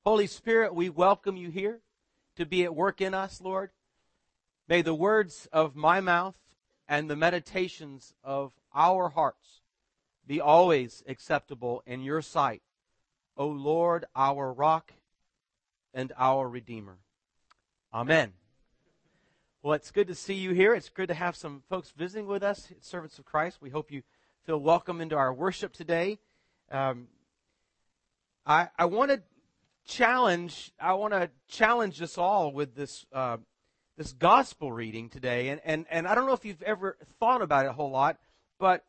Holy Spirit, we welcome you here to be at work in us, Lord. May the words of my mouth and the meditations of our hearts be always acceptable in your sight, O Lord, our rock and our Redeemer. Amen. Well, it's good to see you here. It's good to have some folks visiting with us, servants of Christ. We hope you feel welcome into our worship today. I want to challenge us all with this gospel reading today, and I don't know if you've ever thought about it a whole lot, but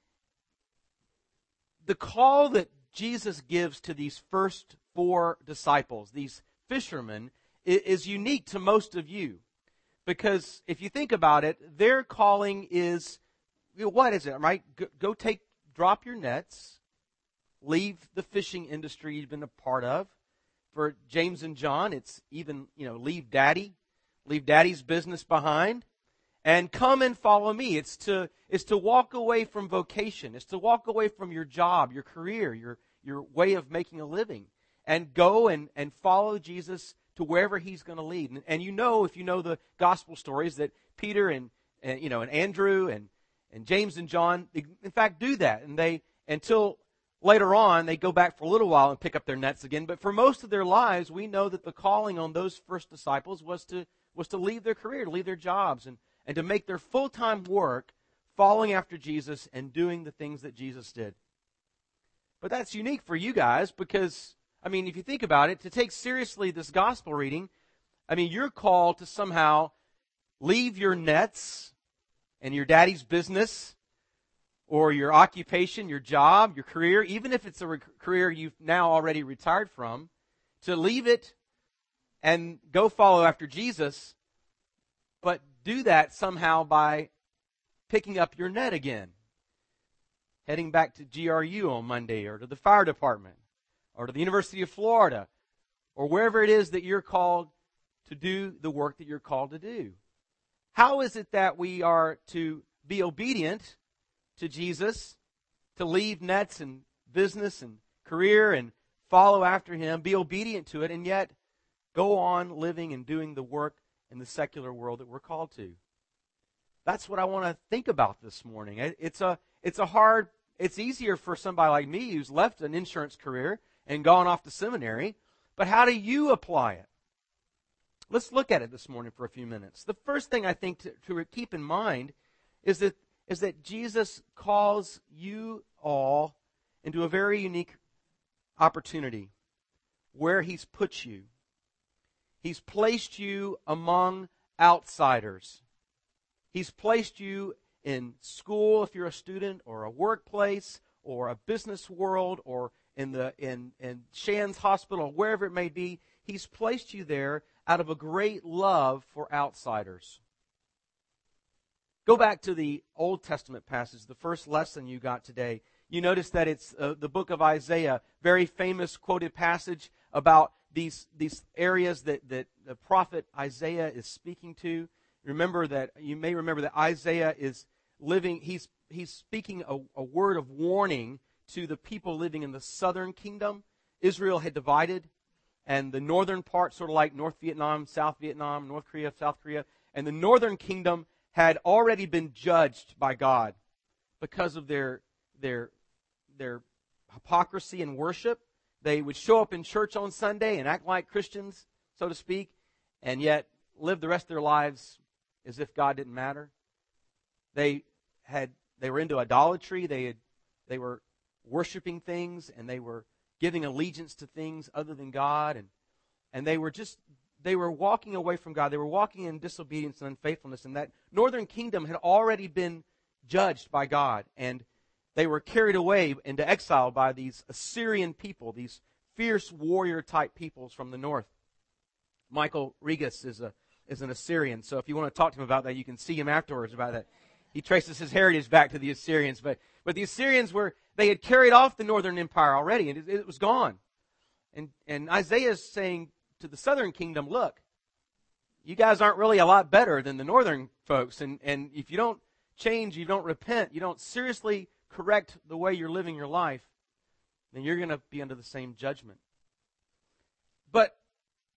the call that Jesus gives to these first four disciples, these fishermen, is unique to most of you, because if you think about it, their calling is, what is it, right? Go drop your nets, leave the fishing industry you've been a part of. For James and John, it's even, leave daddy's business behind, and come and follow me. It's to walk away from vocation. It's to walk away from your job, your career, your way of making a living, and go and follow Jesus to wherever he's going to lead. And if you know the gospel stories, that Peter and Andrew and James and John, in fact, do that. And until later on, they go back for a little while and pick up their nets again. But for most of their lives, we know that the calling on those first disciples was to leave their career, to leave their jobs, and to make their full-time work following after Jesus and doing the things that Jesus did. But that's unique for you guys because, if you think about it, to take seriously this gospel reading, you're called to somehow leave your nets and your daddy's business or your occupation, your job, your career, even if it's a career you've now already retired from, to leave it and go follow after Jesus, but do that somehow by picking up your net again, heading back to GRU on Monday, or to the fire department, or to the University of Florida, or wherever it is that you're called to do the work that you're called to do. How is it that we are to be obedient to Jesus, to leave nets and business and career and follow after him, be obedient to it, and yet go on living and doing the work in the secular world that we're called to? That's what I want to think about this morning. It's easier for somebody like me who's left an insurance career and gone off to seminary, but how do you apply it? Let's look at it this morning for a few minutes. The first thing I think to keep in mind is that Jesus calls you all into a very unique opportunity where he's put you. He's placed you among outsiders. He's placed you in school if you're a student, or a workplace, or a business world, or in Shands Hospital, wherever it may be. He's placed you there out of a great love for outsiders. Go back to the Old Testament passage, the first lesson you got today. You notice that it's the book of Isaiah, very famous quoted passage about these areas that the prophet Isaiah is speaking to. You may remember that Isaiah is living, he's speaking a word of warning to the people living in the southern kingdom. Israel had divided, and the northern part, sort of like North Vietnam, South Vietnam, North Korea, South Korea, and the northern kingdom had already been judged by God because of their hypocrisy in worship. They would show up in church on Sunday and act like Christians, so to speak, and yet live the rest of their lives as if God didn't matter. They were into idolatry. They were worshiping things, and they were giving allegiance to things other than God, and they were walking away from God. They were walking in disobedience and unfaithfulness, and that northern kingdom had already been judged by God, and they were carried away into exile by these Assyrian people, these fierce warrior-type peoples from the north. Michael Regas is an Assyrian, so if you want to talk to him about that, you can see him afterwards about that. He traces his heritage back to the Assyrians, but the Assyrians they had carried off the northern empire already, and it was gone. And Isaiah is saying to the southern kingdom, look, you guys aren't really a lot better than the northern folks, and if you don't change, you don't repent, you don't seriously correct the way you're living your life, then you're going to be under the same judgment.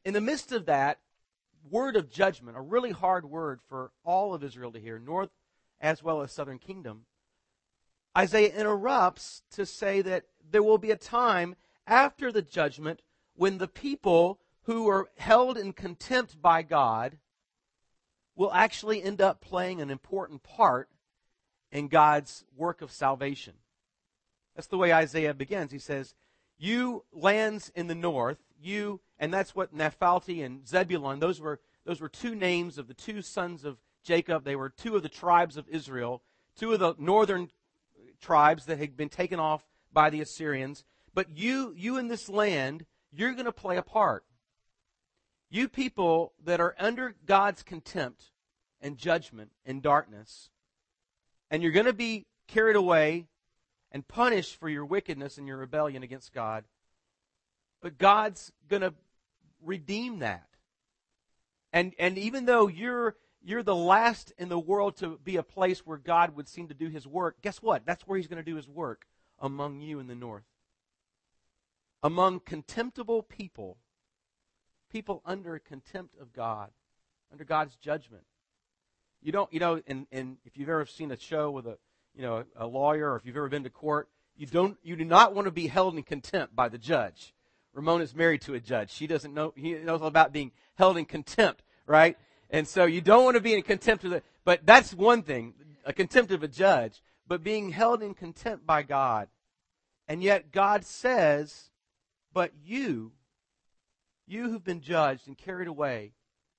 in the midst of that word of judgment, a really hard word for all of Israel to hear, north as well as southern kingdom, Isaiah interrupts to say that there will be a time after the judgment when the people who are held in contempt by God will actually end up playing an important part in God's work of salvation. That's the way Isaiah begins. He says, you lands in the north, you, and that's what Naphtali and Zebulun, those were two names of the two sons of Jacob. They were two of the tribes of Israel, two of the northern tribes that had been taken off by the Assyrians. But you in this land, you're going to play a part. You people that are under God's contempt and judgment and darkness, and you're going to be carried away and punished for your wickedness and your rebellion against God. But God's going to redeem that. And even though you're the last in the world to be a place where God would seem to do His work, guess what? That's where He's going to do His work, among you in the north. Among contemptible people, people under contempt of God, under God's judgment. You don't, and if you've ever seen a show with a lawyer, or if you've ever been to court, you do not want to be held in contempt by the judge. Ramon is married to a judge. He knows all about being held in contempt, right? And so you don't want to be in contempt of but that's one thing, a contempt of a judge, but being held in contempt by God. And yet God says, but you who've been judged and carried away,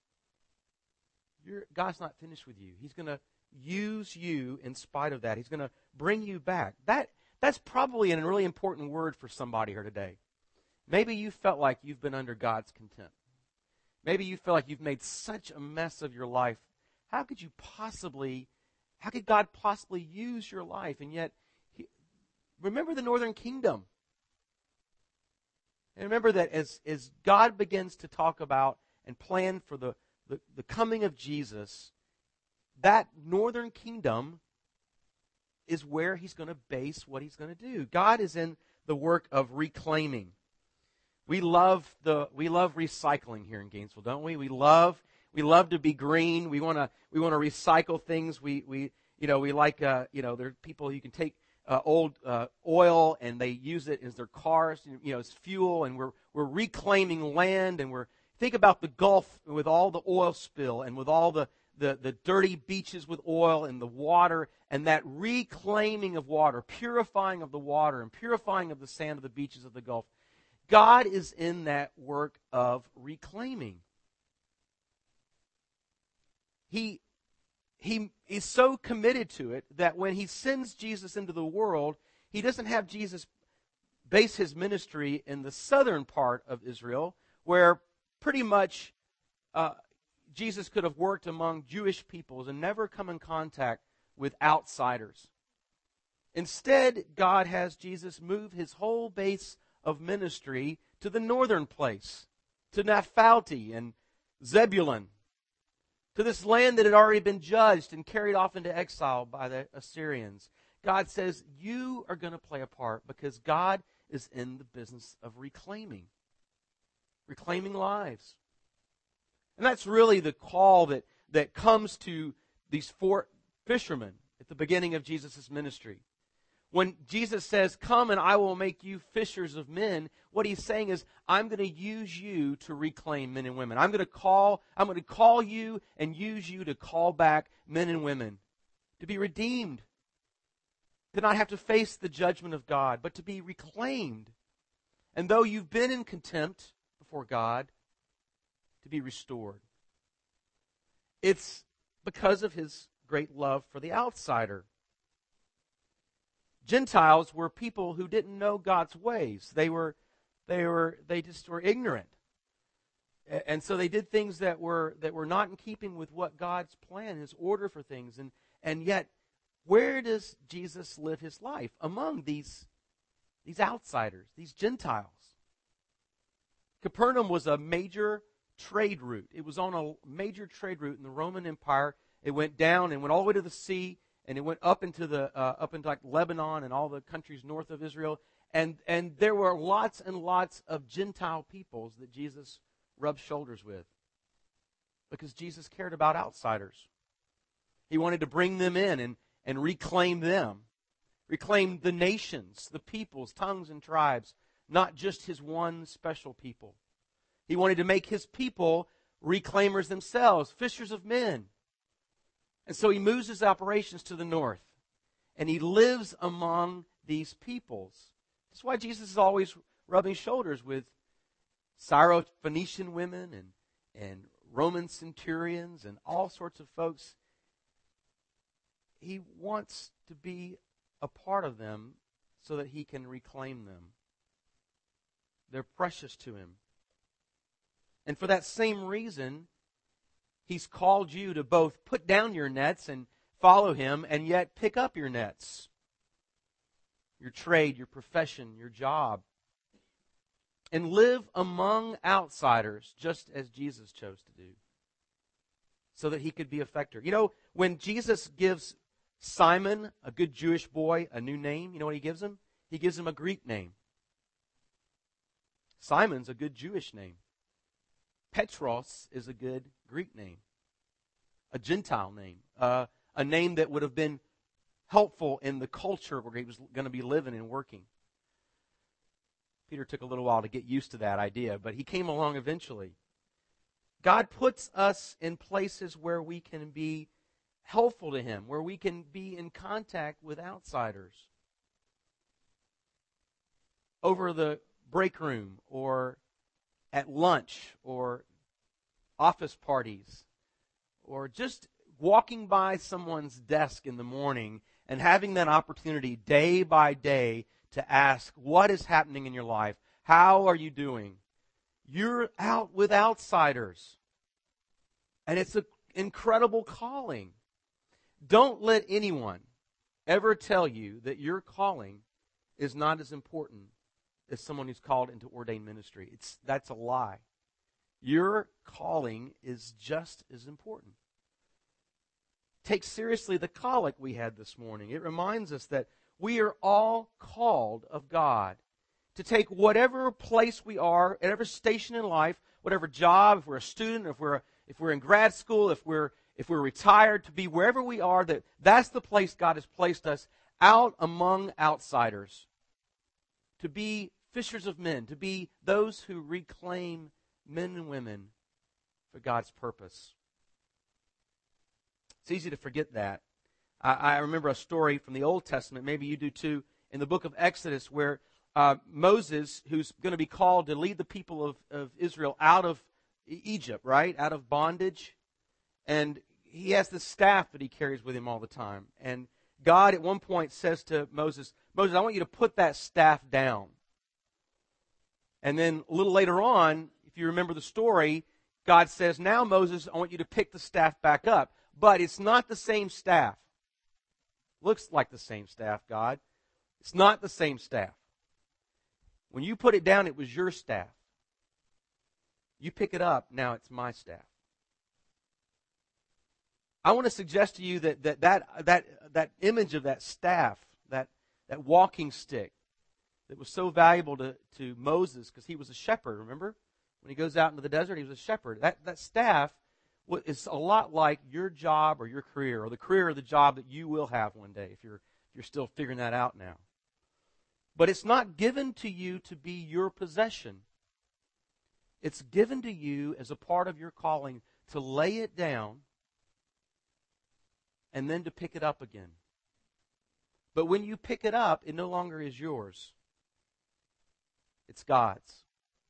God's not finished with you. He's going to use you in spite of that. He's going to bring you back. That's probably a really important word for somebody here today. Maybe you felt like you've been under God's contempt. Maybe you feel like you've made such a mess of your life. How could God possibly use your life? And yet, remember the northern kingdom. And remember that as God begins to talk about and plan for the coming of Jesus, that northern kingdom is where He's going to base what He's going to do. God is in the work of reclaiming. We love recycling here in Gainesville, don't we? We love to be green. We want to recycle things. We like there are people who can take old oil and they use it as their cars, as fuel, and we're reclaiming land, and think about the Gulf with all the oil spill and with all the dirty beaches with oil and the water, and that reclaiming of water, purifying of the water and purifying of the sand of the beaches of the Gulf. God is in that work of reclaiming. He is so committed to it that when He sends Jesus into the world, He doesn't have Jesus base His ministry in the southern part of Israel, where pretty much Jesus could have worked among Jewish peoples and never come in contact with outsiders. Instead, God has Jesus move His whole base of ministry to the northern place, to Naphtali and Zebulun, to this land that had already been judged and carried off into exile by the Assyrians. God says, you are going to play a part because God is in the business of reclaiming lives. And that's really the call that comes to these four fishermen at the beginning of Jesus' ministry. When Jesus says, come and I will make you fishers of men, what He's saying is, I'm going to use you to reclaim men and women. I'm going to call you and use you to call back men and women, to be redeemed, to not have to face the judgment of God, but to be reclaimed. And though you've been in contempt before God, to be restored. It's because of His great love for the outsider. Gentiles were people who didn't know God's ways. They just were ignorant. And so they did things that were not in keeping with what God's plan, His order for things. And yet, where does Jesus live His life? Among these outsiders, these Gentiles. Capernaum was a major trade route. It was on a major trade route in the Roman Empire. It went down and went all the way to the sea, and it went up into like Lebanon and all the countries north of Israel. And there were lots and lots of Gentile peoples that Jesus rub shoulders with. Because Jesus cared about outsiders. He wanted to bring them in and reclaim them. Reclaim the nations, the peoples, tongues, and tribes, not just his one special people. He wanted to make his people reclaimers themselves, fishers of men. And so he moves his operations to the north. And he lives among these peoples. That's why Jesus is always rubbing shoulders with Syrophoenician women and Roman centurions and all sorts of folks. He wants to be a part of them so that he can reclaim them. They're precious to him. And for that same reason, he's called you to both put down your nets and follow him, and yet pick up your nets. Your trade, your profession, your job. And live among outsiders, just as Jesus chose to do. So that he could be effective. You know, when Jesus gives Simon, a good Jewish boy, a new name, you know what he gives him? He gives him a Greek name. Simon's a good Jewish name. Petros is a good Greek name. A Gentile name. A name that would have been helpful in the culture where he was going to be living and working. Peter took a little while to get used to that idea, but he came along eventually. God puts us in places where we can be helpful to him, where we can be in contact with outsiders. Over the break room, or at lunch, or office parties, or just walking by someone's desk in the morning and having that opportunity day by day to ask, what is happening in your life? How are you doing? You're out with outsiders. And it's an incredible calling. Don't let anyone ever tell you that your calling is not as important as someone who's called into ordained ministry. That's a lie. Your calling is just as important. Take seriously the collect we had this morning. It reminds us that we are all called of God to take whatever place we are, at every station in life, whatever job, if we're a student, if we're in grad school, if we're retired, to be wherever we are, that's the place God has placed us, out among outsiders. To be fishers of men, to be those who reclaim men and women for God's purpose. It's easy to forget that. I remember a story from the Old Testament, maybe you do too, in the book of Exodus, where Moses, who's going to be called to lead the people of Israel out of Egypt, right? Out of bondage. And he has this staff that he carries with him all the time. And God at one point says to Moses, Moses, I want you to put that staff down. And then a little later on, if you remember the story, God says, now Moses, I want you to pick the staff back up. But it's not the same staff. Looks like the same staff, God. It's not the same staff. When you put it down, it was your staff. You pick it up, now it's my staff. I want to suggest to you that image of that staff, that walking stick, that was so valuable to Moses because he was a shepherd, remember? When he goes out into the desert, he was a shepherd. That staff is a lot like your job or your career, or the career or the job that you will have one day if you're still figuring that out now. But it's not given to you to be your possession. It's given to you as a part of your calling to lay it down and then to pick it up again. But when you pick it up, it no longer is yours. It's God's.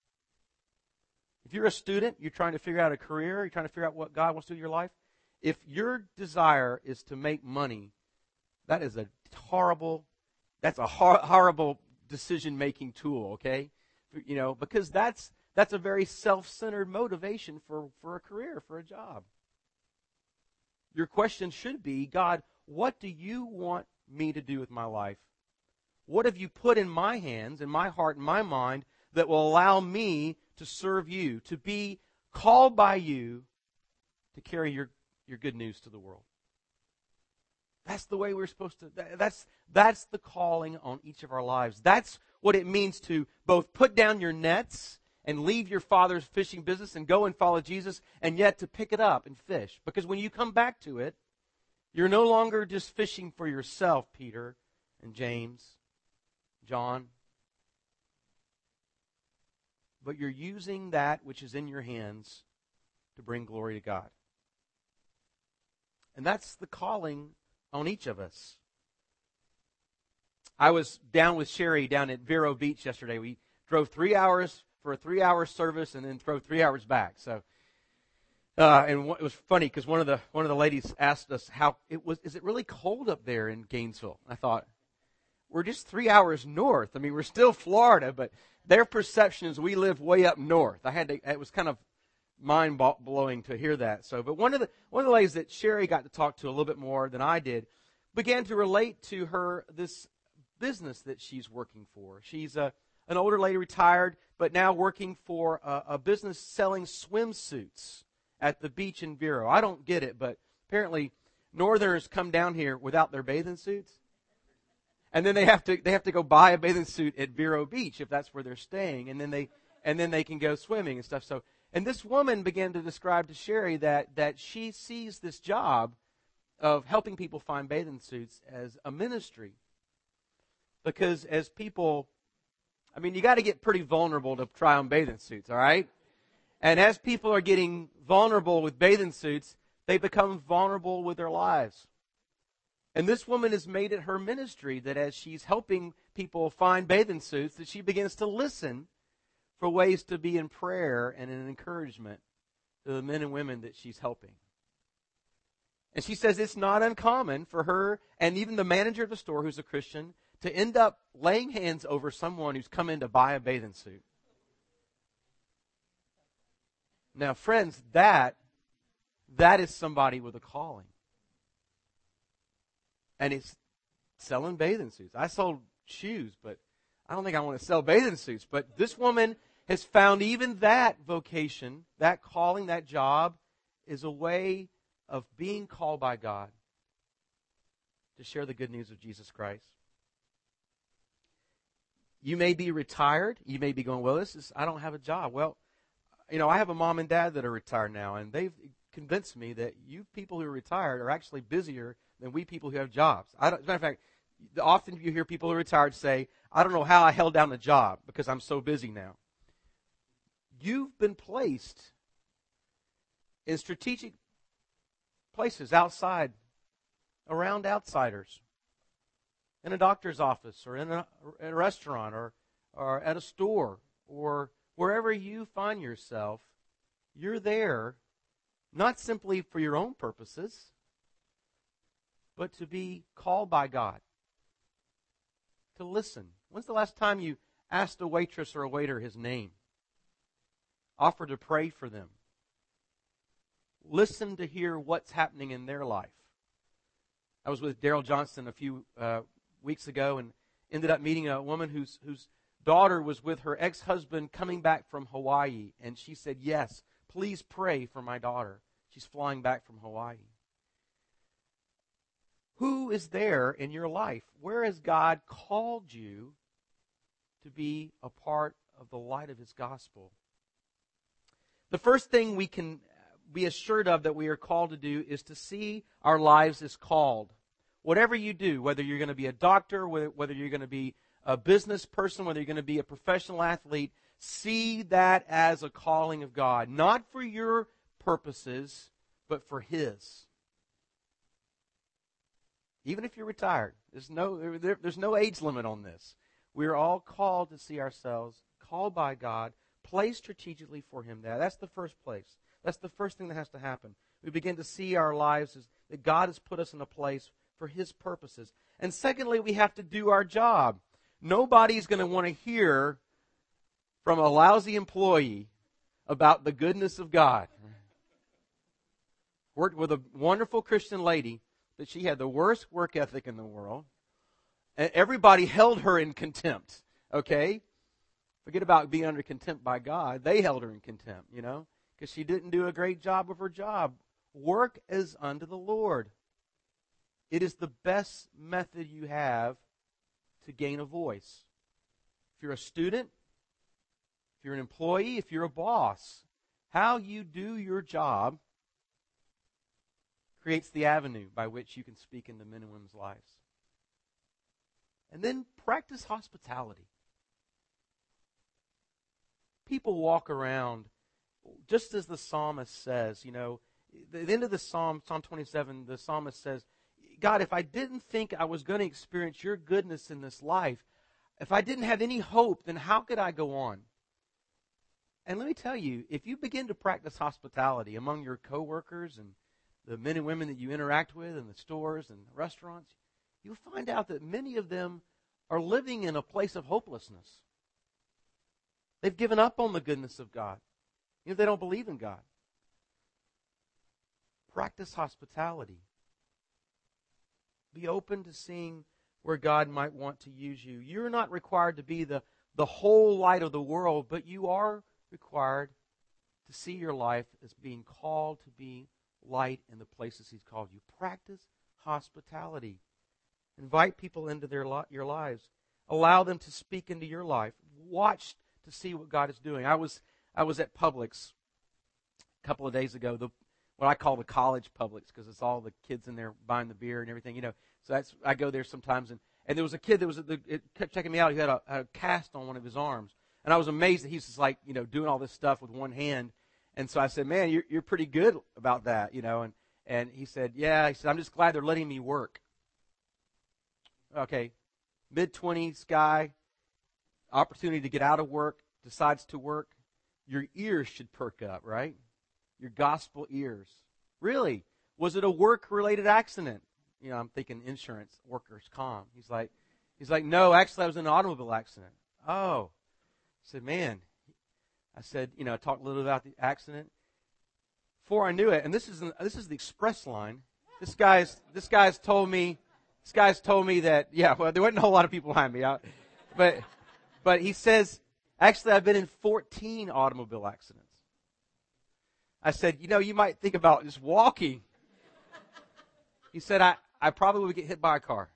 If you're a student, you're trying to figure out a career, you're trying to figure out what God wants to do in your life, if your desire is to make money, that is a horrible decision-making tool, okay? You know, because that's a very self-centered motivation for a career, for a job. Your question should be, God, what do you want me to do with my life? What have you put in my hands, in my heart, in my mind, that will allow me to serve you, to be called by you to carry your good news to the world? That's the way we're supposed to, that's the calling on each of our lives. That's what it means to both put down your nets and leave your father's fishing business and go and follow Jesus, and yet to pick it up and fish. Because when you come back to it, you're no longer just fishing for yourself, Peter and James, John, but you're using that which is in your hands to bring glory to God. And that's the calling on each of us. I was down with Sherry down at Vero Beach yesterday. We drove 3 hours for a 3-hour service and then drove 3 hours back. So, and it was funny because one of the ladies asked us is it really cold up there in Gainesville? I thought, we're just 3 hours north. I mean, we're still Florida, but their perception is we live way up north. It was kind of mind blowing to hear that. So, but one of the ladies that Sherry got to talk to a little bit more than I did began to relate to her this business that she's working for. She's an older lady, retired, but now working for a business selling swimsuits at the beach in Vero. I don't get it, but apparently Northerners come down here without their bathing suits, and then they have to go buy a bathing suit at Vero Beach if that's where they're staying, and then they can go swimming and stuff. So, and this woman began to describe to Sherry that she sees this job of helping people find bathing suits as a ministry. Because as people, I mean, you got to get pretty vulnerable to try on bathing suits, all right? And as people are getting vulnerable with bathing suits, they become vulnerable with their lives. And this woman has made it her ministry that as she's helping people find bathing suits, that she begins to listen for ways to be in prayer and in encouragement to the men and women that she's helping. And she says it's not uncommon for her and even the manager of the store, who's a Christian, to end up laying hands over someone who's come in to buy a bathing suit. Now, friends, that is somebody with a calling. And it's selling bathing suits. I sold shoes, but I don't think I want to sell bathing suits. But this woman has found even that vocation, that calling, that job, is a way of being called by God to share the good news of Jesus Christ. You may be retired. You may be going, well, I don't have a job. Well, I have a mom and dad that are retired now, and they've convinced me that you people who are retired are actually busier than we people who have jobs. As a matter of fact, often you hear people who are retired say, I don't know how I held down a job because I'm so busy now. You've been placed in strategic places outside, around outsiders. In a doctor's office or in a restaurant or at a store or wherever you find yourself, you're there not simply for your own purposes, but to be called by God, to listen. When's the last time you asked a waitress or a waiter his name? Offered to pray for them. Listen to hear what's happening in their life. I was with Daryl Johnston a few weeks ago and ended up meeting a woman whose daughter was with her ex-husband coming back from Hawaii. And she said, yes, please pray for my daughter. She's flying back from Hawaii. Who is there in your life? Where has God called you to be a part of the light of His gospel? The first thing we can be assured of that we are called to do is to see our lives as called. Whatever you do, whether you're going to be a doctor, whether you're going to be a business person, whether you're going to be a professional athlete, see that as a calling of God. Not for your purposes, but for His. Even if you're retired, there's no age limit on this. We're all called to see ourselves called by God, placed strategically for Him there. That's the first place. That's the first thing that has to happen. We begin to see our lives as that God has put us in a place for His purposes. And secondly, we have to do our job. Nobody's going to want to hear from a lousy employee about the goodness of God. Worked with a wonderful Christian lady that she had the worst work ethic in the world. And everybody held her in contempt, okay? Forget about being under contempt by God. They held her in contempt, because she didn't do a great job of her job. Work as unto the Lord. It is the best method you have to gain a voice. If you're a student, if you're an employee, if you're a boss, how you do your job creates the avenue by which you can speak into men and women's lives. And then practice hospitality. People walk around, just as the psalmist says, at the end of the Psalm 27, the psalmist says, God, if I didn't think I was going to experience your goodness in this life, if I didn't have any hope, then how could I go on? And let me tell you, if you begin to practice hospitality among your coworkers and the men and women that you interact with in the stores and restaurants, you'll find out that many of them are living in a place of hopelessness. They've given up on the goodness of God. They don't believe in God. Practice hospitality. Be open to seeing where God might want to use you. You're not required to be the whole light of the world, but you are required to see your life as being called to be light in the places He's called you. Practice hospitality. Invite people into your lives. Allow them to speak into your life. Watch to see what God is doing. I was at Publix a couple of days ago, what I call the college Publix, because it's all the kids in there buying the beer and everything, So I go there sometimes, and there was a kid it kept checking me out. He had a cast on one of his arms, and I was amazed that he's just like doing all this stuff with one hand. And so I said, "Man, you're pretty good about that, And he said, "Yeah." He said, "I'm just glad they're letting me work." Okay, mid-20s guy, opportunity to get out of work, decides to work. Your ears should perk up, right? Your gospel ears. Really? Was it a work-related accident? I'm thinking insurance, workers' comp. He's like, "No, actually, I was in an automobile accident." Oh. I said, "Man." I said, I talked a little about the accident. Before I knew it, and this is the express line. This guy's told me that, well, there wasn't a whole lot of people behind me. But he says, "Actually, I've been in 14 automobile accidents." I said, "You might think about just walking." He said, I probably would get hit by a car.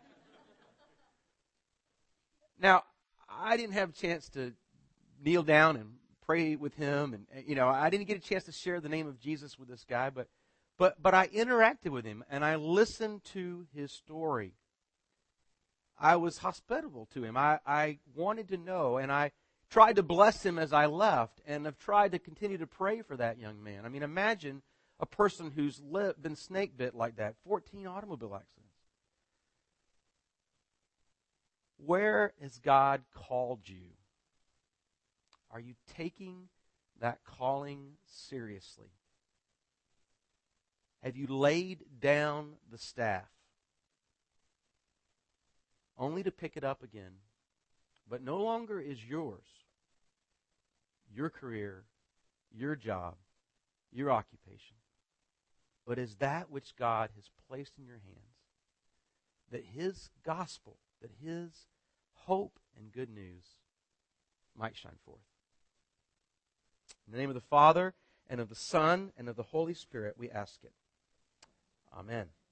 Now, I didn't have a chance to kneel down and pray with him, and I didn't get a chance to share the name of Jesus with this guy, but I interacted with him and I listened to his story. I was hospitable to him. I wanted to know, and I tried to bless him as I left, and have tried to continue to pray for that young man. I mean, imagine a person who's been snake bit like that, 14 automobile accidents. Where has God called you? Are you taking that calling seriously? Have you laid down the staff only to pick it up again? But no longer is yours, your career, your job, your occupation, but is that which God has placed in your hands, that His gospel, that His hope and good news might shine forth. In the name of the Father, and of the Son, and of the Holy Spirit, we ask it. Amen.